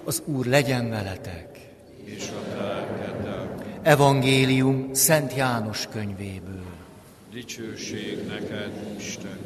Az Úr legyen veletek. És a te lelkeddel. Evangélium Szent János könyvéből. Dicsőség neked, Isten.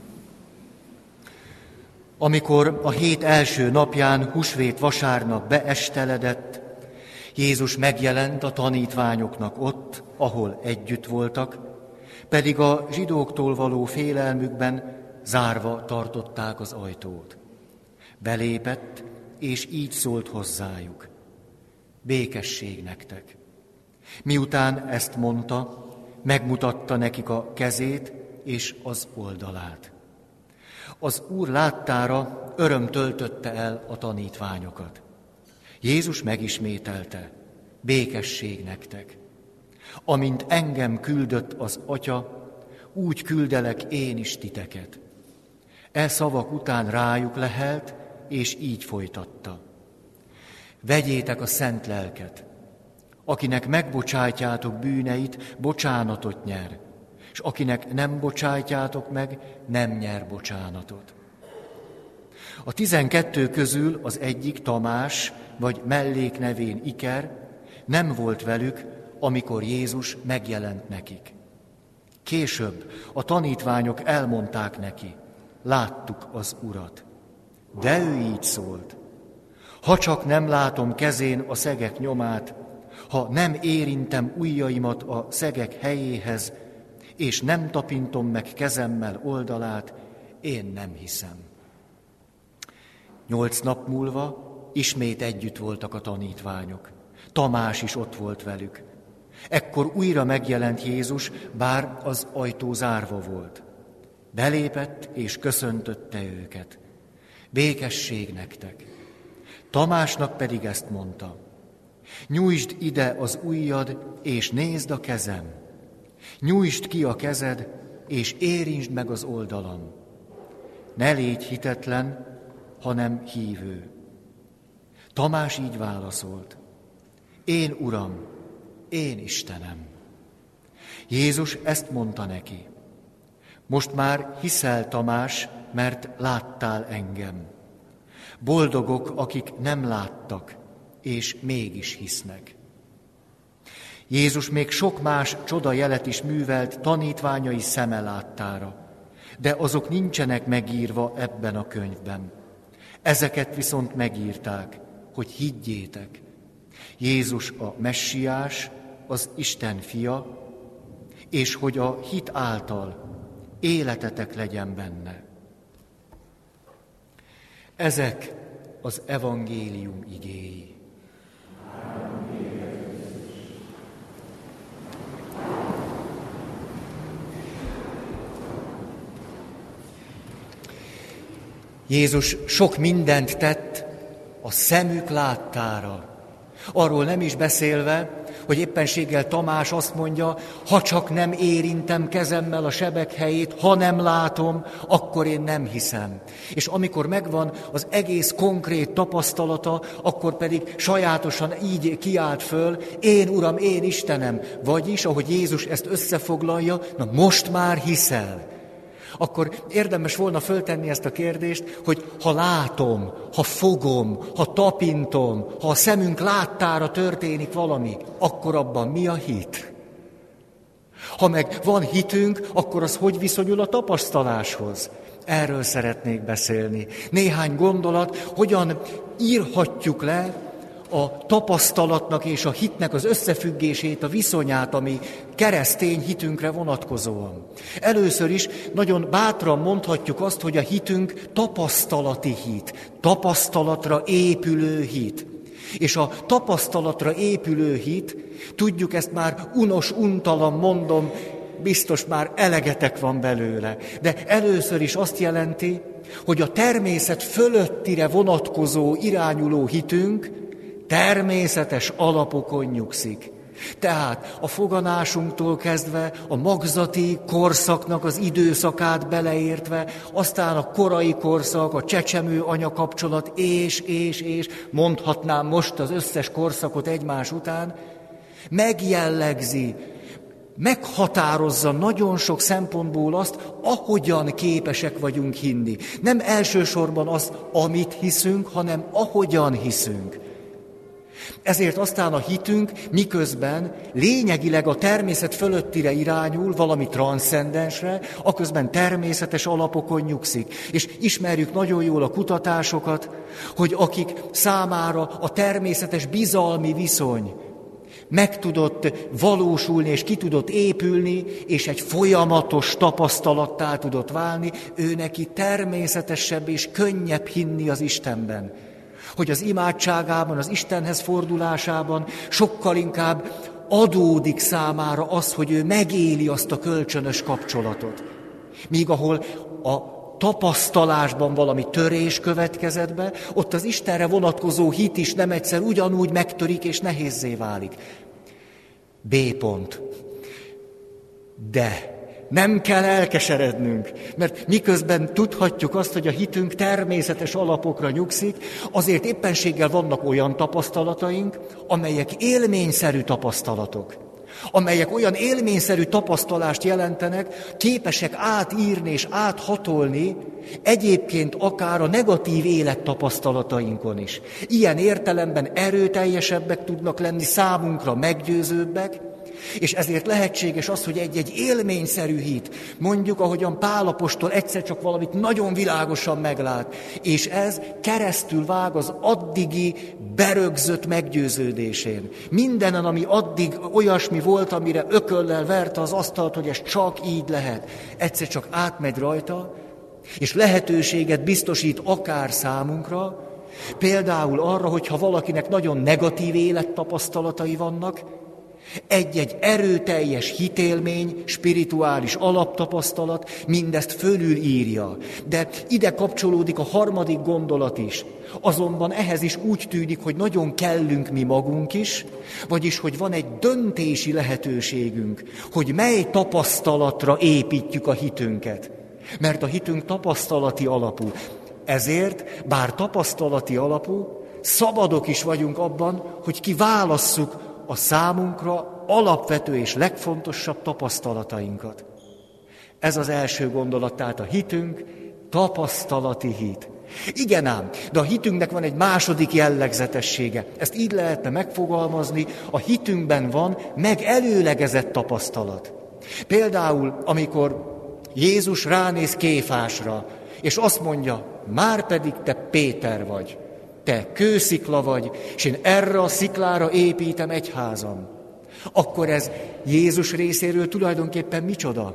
Amikor a hét első napján, húsvét vasárnap beesteledett, Jézus megjelent a tanítványoknak ott, ahol együtt voltak, pedig a zsidóktól való félelmükben zárva tartották az ajtót. Belépett, és így szólt hozzájuk: békesség nektek. Miután ezt mondta, megmutatta nekik a kezét és az oldalát. Az Úr láttára öröm töltötte el a tanítványokat. Jézus megismételte: békesség nektek. Amint engem küldött az Atya, úgy küldelek én is titeket. E szavak után rájuk lehelt, és így folytatta: vegyétek a szent lelket. Akinek megbocsátjátok bűneit, bocsánatot nyer, és akinek nem bocsátjátok meg, nem nyer bocsánatot. A 12 közül az egyik, Tamás, vagy melléknevén Iker, nem volt velük, amikor Jézus megjelent nekik. Később a tanítványok elmondták neki: láttuk az Urat. De ő így szólt: ha csak nem látom kezén a szegek nyomát, ha nem érintem ujjaimat a szegek helyéhez, és nem tapintom meg kezemmel oldalát, én nem hiszem. 8 nap múlva ismét együtt voltak a tanítványok. Tamás is ott volt velük. Ekkor újra megjelent Jézus, bár az ajtó zárva volt. Belépett és köszöntötte őket: békesség nektek. Tamásnak pedig ezt mondta: nyújtsd ide az ujjad, és nézd a kezem. Nyújtsd ki a kezed, és érintsd meg az oldalam. Ne légy hitetlen, hanem hívő. Tamás így válaszolt: én Uram, én Istenem. Jézus ezt mondta neki: most már hiszel, Tamás, mert láttál engem. Boldogok, akik nem láttak, és mégis hisznek. Jézus még sok más csodajelet is művelt tanítványai szeme láttára, de azok nincsenek megírva ebben a könyvben. Ezeket viszont megírták, hogy higgyétek: Jézus a Messiás, az Isten fia, és hogy a hit által életetek legyen benne. Ezek az evangélium igéi. Jézus sok mindent tett a szemük láttára. Arról nem is beszélve, hogy éppenséggel Tamás azt mondja: ha csak nem érintem kezemmel a sebek helyét, ha nem látom, akkor én nem hiszem. És amikor megvan az egész konkrét tapasztalata, akkor pedig sajátosan így kiált föl: én Uram, én Istenem. Vagyis, ahogy Jézus ezt összefoglalja, na most már hiszel. Akkor érdemes volna föltenni ezt a kérdést, hogy ha látom, ha fogom, ha tapintom, ha a szemünk láttára történik valami, akkor abban mi a hit? Ha meg van hitünk, akkor az hogy viszonyul a tapasztaláshoz? Erről szeretnék beszélni. Néhány gondolat, hogyan írhatjuk le a tapasztalatnak és a hitnek az összefüggését, a viszonyát, ami keresztény hitünkre vonatkozóan. Először is nagyon bátran mondhatjuk azt, hogy a hitünk tapasztalati hit, tapasztalatra épülő hit. És a tapasztalatra épülő hit, tudjuk, ezt már unos, untalan mondom, biztos már elegetek van belőle. De először is azt jelenti, hogy a természet fölöttire vonatkozó irányuló hitünk természetes alapokon nyugszik. Tehát a foganásунktól kezdve, a magzati korszaknak az időszakát beleértve, aztán a korai korszak, a csecsemő-anya kapcsolat, és mondhatnám most az összes korszakot egymás után, megjellegzi meghatározza nagyon sok szempontból azt, ahogyan képesek vagyunk hinni. Nem elsősorban azt, amit hiszünk, hanem ahogyan hiszünk. Ezért aztán a hitünk miközben lényegileg a természet fölöttire irányul, valami transzcendensre, aközben természetes alapokon nyugszik. És ismerjük nagyon jól a kutatásokat, hogy akik számára a természetes bizalmi viszony meg tudott valósulni, és ki tudott épülni, és egy folyamatos tapasztalattá tudott válni, ő neki természetesebb és könnyebb hinni az Istenben. Hogy az imádságában, az Istenhez fordulásában sokkal inkább adódik számára az, hogy ő megéli azt a kölcsönös kapcsolatot. Míg ahol a tapasztalásban valami törés következett be, ott az Istenre vonatkozó hit is nem egyszer ugyanúgy megtörik és nehézzé válik. B pont. De nem kell elkeserednünk, mert miközben tudhatjuk azt, hogy a hitünk természetes alapokra nyugszik, azért éppenséggel vannak olyan tapasztalataink, amelyek élményszerű tapasztalatok, amelyek olyan élményszerű tapasztalást jelentenek, képesek átírni és áthatolni egyébként akár a negatív élettapasztalatainkon is. Ilyen értelemben erőteljesebbek tudnak lenni, számunkra meggyőzőbbek, és ezért lehetséges az, hogy egy élményszerű hit, mondjuk, ahogyan Pál apostol egyszer csak valamit nagyon világosan meglát, és ez keresztül vág az addigi berögzött meggyőződésén. Mindenen, ami addig olyasmi volt, amire ököllel verte az asztalt, hogy ez csak így lehet, egyszer csak átmegy rajta, és lehetőséget biztosít akár számunkra, például arra, hogyha valakinek nagyon negatív élettapasztalatai vannak, egy-egy erőteljes hitélmény, spirituális alaptapasztalat mindezt fölülírja. De ide kapcsolódik a harmadik gondolat is. Azonban ehhez is úgy tűnik, hogy nagyon kellünk mi magunk is, vagyis, hogy van egy döntési lehetőségünk, hogy mely tapasztalatra építjük a hitünket. Mert a hitünk tapasztalati alapú. Ezért, bár tapasztalati alapú, szabadok is vagyunk abban, hogy kiválasszuk a számunkra alapvető és legfontosabb tapasztalatainkat. Ez az első gondolat, tehát a hitünk tapasztalati hit. Igen ám, de a hitünknek van egy második jellegzetessége. Ezt így lehetne megfogalmazni, a hitünkben van megelőlegezett tapasztalat. Például, amikor Jézus ránéz Kéfásra, és azt mondja, márpedig te Péter vagy. Te kőszikla vagy, és én erre a sziklára építem egyházam. Akkor ez Jézus részéről tulajdonképpen micsoda?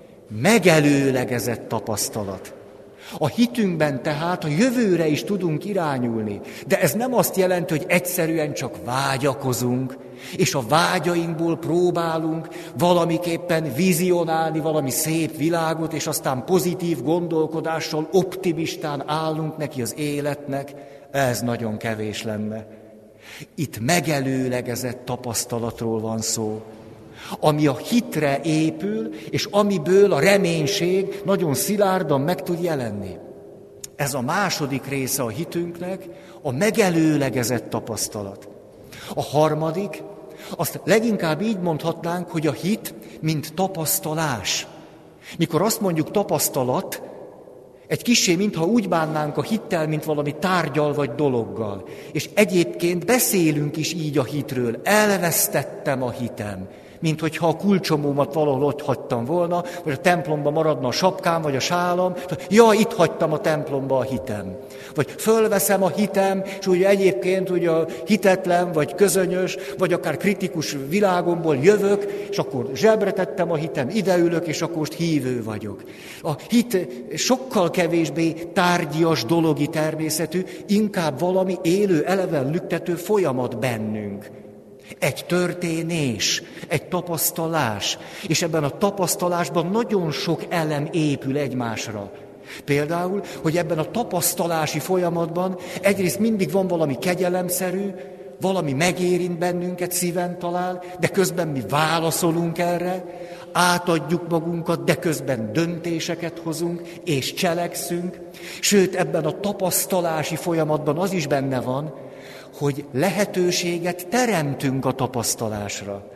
Megelőlegezett tapasztalat. A hitünkben tehát a jövőre is tudunk irányulni, de ez nem azt jelenti, hogy egyszerűen csak vágyakozunk, és a vágyainkból próbálunk valamiképpen vizionálni valami szép világot, és aztán pozitív gondolkodással optimistán állunk neki az életnek. Ez nagyon kevés lenne. Itt megelőlegezett tapasztalatról van szó, ami a hitre épül, és amiből a reménység nagyon szilárdan meg tud jelenni. Ez a második része a hitünknek, a megelőlegezett tapasztalat. A harmadik, azt leginkább így mondhatnánk, hogy a hit, mint tapasztalás. Mikor azt mondjuk tapasztalat, egy kissé, mintha úgy bánnánk a hittel, mint valami tárggyal vagy dologgal. És egyébként beszélünk is így a hitről. Elvesztettem a hitem. Mint hogyha a kulcsomómat valahol ott hagytam volna, vagy a templomba maradna a sapkám, vagy a sálam. Ja, itt hagytam a templomba a hitem. Vagy fölveszem a hitem, és ugye egyébként ugye a hitetlen, vagy közönyös, vagy akár kritikus világomból jövök, és akkor zsebre tettem a hitem, ideülök, és akkor most hívő vagyok. A hit sokkal kevésbé tárgyias, dologi természetű, inkább valami élő, eleven lüktető folyamat bennünk. Egy történés, egy tapasztalás, és ebben a tapasztalásban nagyon sok elem épül egymásra. Például, hogy ebben a tapasztalási folyamatban egyrészt mindig van valami kegyelemszerű, valami megérint bennünket, szíven talál, de közben mi válaszolunk erre, átadjuk magunkat, de közben döntéseket hozunk, és cselekszünk. Sőt, ebben a tapasztalási folyamatban az is benne van, hogy lehetőséget teremtünk a tapasztalásra.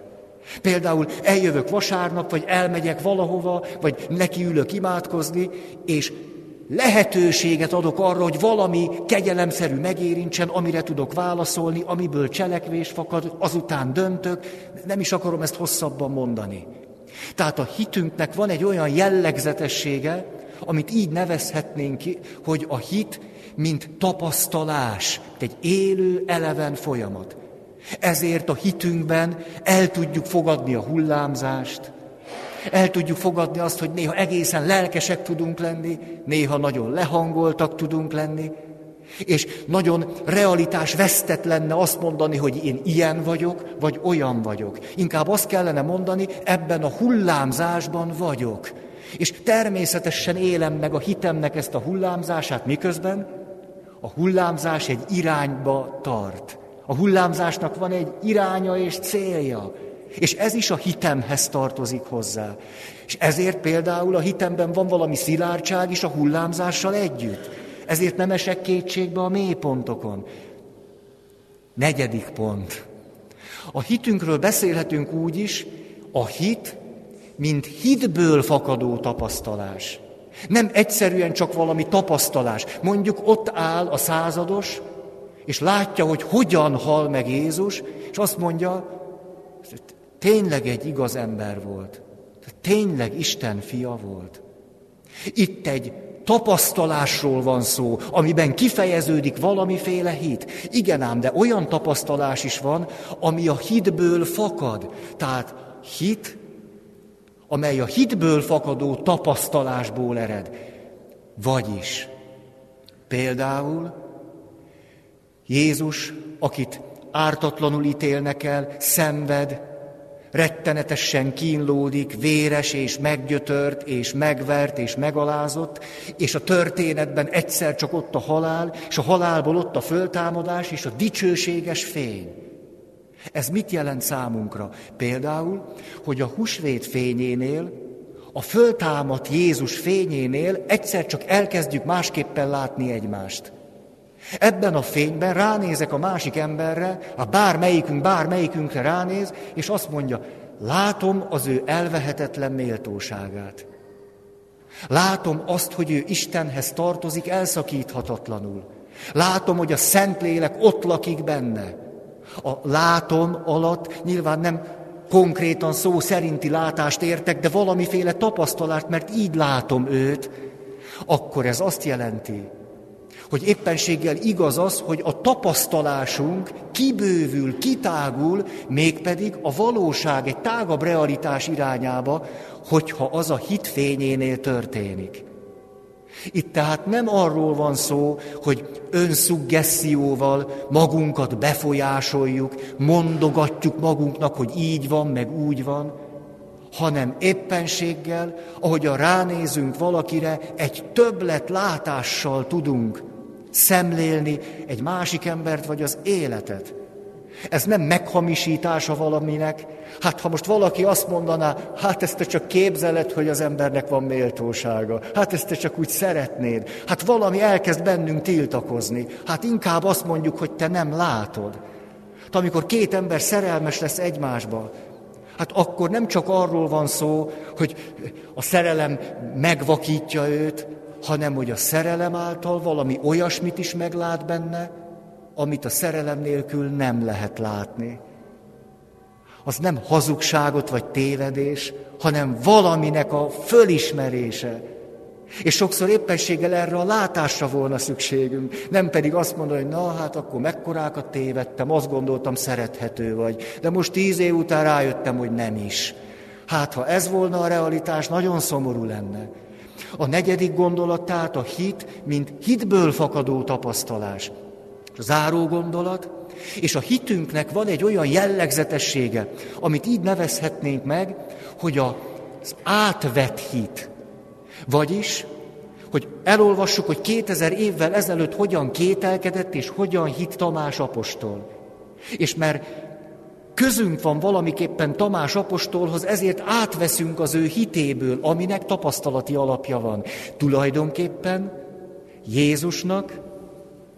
Például eljövök vasárnap, vagy elmegyek valahova, vagy nekiülök imádkozni, és lehetőséget adok arra, hogy valami kegyelemszerű megérintsen, amire tudok válaszolni, amiből cselekvés fakad, azután döntök. Nem is akarom ezt hosszabban mondani. Tehát a hitünknek van egy olyan jellegzetessége, amit így nevezhetnénk ki, hogy a hit, mint tapasztalás, egy élő, eleven folyamat. Ezért a hitünkben el tudjuk fogadni a hullámzást, el tudjuk fogadni azt, hogy néha egészen lelkesek tudunk lenni, néha nagyon lehangoltak tudunk lenni, és nagyon realitás vesztett lenne azt mondani, hogy én ilyen vagyok, vagy olyan vagyok. Inkább azt kellene mondani, ebben a hullámzásban vagyok. És természetesen élem meg a hitemnek ezt a hullámzását, miközben a hullámzás egy irányba tart. A hullámzásnak van egy iránya és célja. És ez is a hitemhez tartozik hozzá. És ezért például a hitemben van valami szilárdság is a hullámzással együtt. Ezért nem esek kétségbe a mélypontokon. 4. pont. A hitünkről beszélhetünk úgy is, a hit, mint hitből fakadó tapasztalás. Nem egyszerűen csak valami tapasztalás. Mondjuk ott áll a százados, és látja, hogy hogyan hal meg Jézus, és azt mondja, tényleg egy igaz ember volt. Tényleg Isten fia volt. Itt egy tapasztalásról van szó, amiben kifejeződik valamiféle hit. Igen ám, de olyan tapasztalás is van, ami a hitből fakad. Tehát hit, amely a hitből fakadó tapasztalásból ered. Vagyis például Jézus, akit ártatlanul ítélnek el, szenved, rettenetesen kínlódik, véres és meggyötört, és megvert, és megalázott, és a történetben egyszer csak ott a halál, és a halálból ott a föltámadás, és a dicsőséges fény. Ez mit jelent számunkra? Például, hogy a húsvét fényénél, a föltámadt Jézus fényénél egyszer csak elkezdjük másképpen látni egymást. Ebben a fényben ránézek a másik emberre, a bármelyikünkre ránéz, és azt mondja, látom az ő elvehetetlen méltóságát. Látom azt, hogy ő Istenhez tartozik elszakíthatatlanul. Látom, hogy a Szentlélek ott lakik benne. A látom alatt nyilván nem konkrétan szó szerinti látást értek, de valamiféle tapasztalást, mert így látom őt, akkor ez azt jelenti, hogy éppenséggel igaz az, hogy a tapasztalásunk kibővül, kitágul, mégpedig a valóság egy tágabb realitás irányába, hogyha az a hit fényénél történik. Itt tehát nem arról van szó, hogy önszuggesszióval magunkat befolyásoljuk, mondogatjuk magunknak, hogy így van, meg úgy van, hanem éppenséggel, ahogyan ránézünk valakire, egy többlet látással tudunk szemlélni egy másik embert vagy az életet. Ez nem meghamisítása valaminek. Hát ha most valaki azt mondaná, hát ezt te csak képzeled, hogy az embernek van méltósága. Hát ezt te csak úgy szeretnéd. Hát valami elkezd bennünk tiltakozni. Hát inkább azt mondjuk, hogy te nem látod. Hát amikor két ember szerelmes lesz egymásba, hát akkor nem csak arról van szó, hogy a szerelem megvakítja őt, hanem hogy a szerelem által valami olyasmit is meglát benne, amit a szerelem nélkül nem lehet látni. Az nem hazugságot vagy tévedés, hanem valaminek a fölismerése. És sokszor éppenséggel erre a látásra volna szükségünk, nem pedig azt mondani, hogy na hát akkor mekkorákat tévedtem, azt gondoltam szerethető vagy, de most 10 év után rájöttem, hogy nem is. Hát ha ez volna a realitás, nagyon szomorú lenne. A 4. gondolat tehát a hit, mint hitből fakadó tapasztalás. A záró gondolat, és a hitünknek van egy olyan jellegzetessége, amit így nevezhetnénk meg, hogy az átvett hit. Vagyis, hogy elolvassuk, hogy 2000 évvel ezelőtt hogyan kételkedett és hogyan hitt Tamás apostol. És mert közünk van valamiképpen Tamás apostolhoz, ezért átveszünk az ő hitéből, aminek tapasztalati alapja van. Tulajdonképpen Jézusnak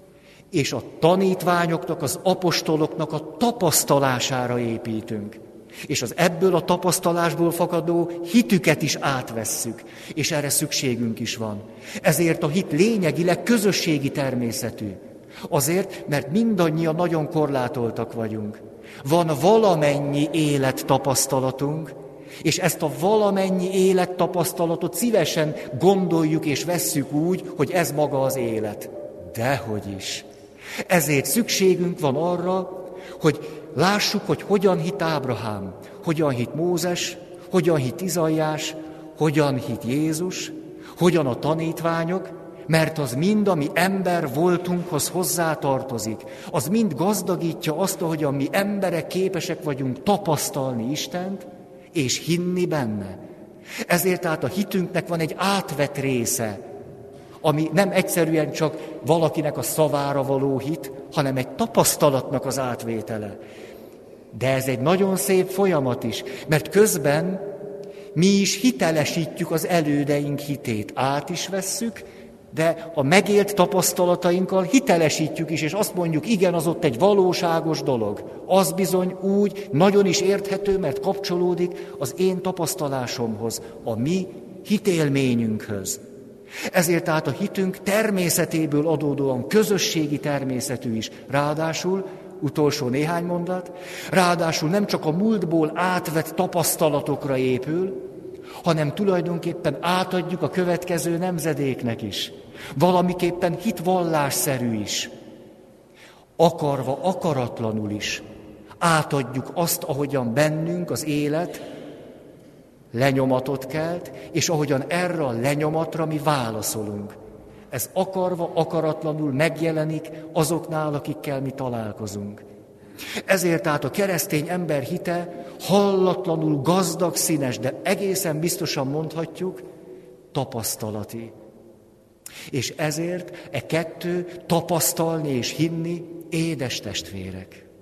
és a tanítványoknak, az apostoloknak a tapasztalására építünk. És az ebből a tapasztalásból fakadó hitüket is átvesszük, és erre szükségünk is van. Ezért a hit lényegileg közösségi természetű. Azért, mert mindannyian nagyon korlátoltak vagyunk. Van valamennyi élettapasztalatunk, és ezt a valamennyi élettapasztalatot szívesen gondoljuk és vesszük úgy, hogy ez maga az élet. Dehogy is. Ezért szükségünk van arra, hogy lássuk, hogy hogyan hit Ábrahám, hogyan hit Mózes, hogyan hit Izaiás, hogyan hit Jézus, hogyan a tanítványok, mert az mind, ami ember voltunkhoz hozzátartozik, az mind gazdagítja azt, ahogyan mi emberek képesek vagyunk tapasztalni Istent, és hinni benne. Ezért tehát a hitünknek van egy átvett része, ami nem egyszerűen csak valakinek a szavára való hit, hanem egy tapasztalatnak az átvétele. De ez egy nagyon szép folyamat is, mert közben mi is hitelesítjük az elődeink hitét. Át is vesszük, de a megélt tapasztalatainkkal hitelesítjük is, és azt mondjuk, igen, az ott egy valóságos dolog. Az bizony úgy nagyon is érthető, mert kapcsolódik az én tapasztalásomhoz, a mi hitélményünkhöz. Ezért tehát a hitünk természetéből adódóan közösségi természetű is. Ráadásul, utolsó néhány mondat, ráadásul nem csak a múltból átvett tapasztalatokra épül, hanem tulajdonképpen átadjuk a következő nemzedéknek is. Valamiképpen hitvallásszerű is. Akarva, akaratlanul is. Átadjuk azt, ahogyan bennünk az élet lenyomatot kelt, és ahogyan erre a lenyomatra mi válaszolunk. Ez akarva, akaratlanul megjelenik azoknál, akikkel mi találkozunk. Ezért tehát a keresztény ember hite hallatlanul gazdag, színes, de egészen biztosan mondhatjuk, tapasztalati. És ezért kettő, tapasztalni és hinni, édes testvérek.